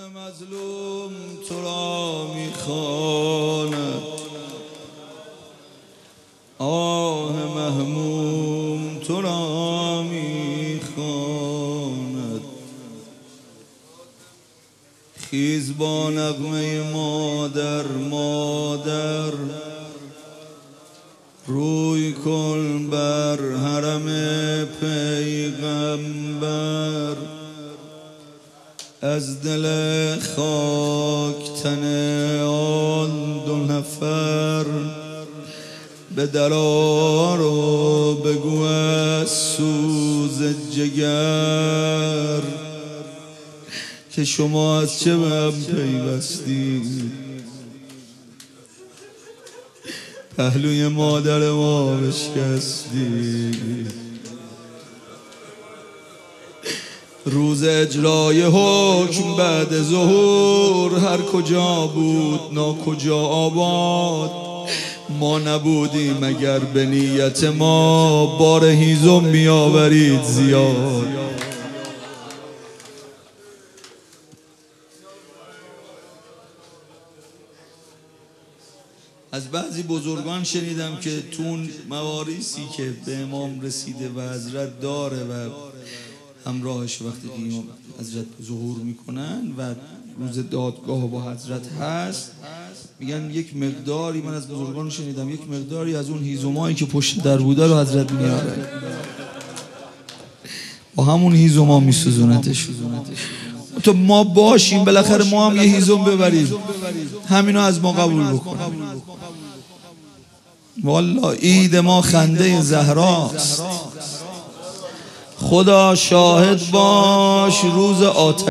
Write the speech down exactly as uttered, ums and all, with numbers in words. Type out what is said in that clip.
مظلوم تو را میخواند، آه مهموم تو را میخواند. خیز با نغمه مادر مادر، روی کن بر حرم پیغمبر. از دل خاک تن آن دو نفر، به درار و بگو از سوز جگر، که شما از چه به هم پیوستید. پهلوی مادر ما بشکستید. روز اجرای حکم بعد ظهور، هر کجا بود ناکجا آباد. ما نبودیم اگر به نیت ما، بار هیزم می آورید زیاد. از بعضی بزرگان شنیدم که تون مواریسی که به امام رسیده و حضرت داره و همراهش وقتی قیام حضرت ظهور میکنن و روز دادگاه با حضرت هست، میگن یک مقداری، من از بزرگان شنیدم، یک مقداری از اون هیزمایی که پشت در بوده رو حضرت میاره، با همون هیزما میسوزونتش. تو ما باشیم بالاخره ما هم یه هیزم ببریم، همینو از ما قبول بکنم. والله عید ما خنده زهراست، خدا شاهد باش روز آتش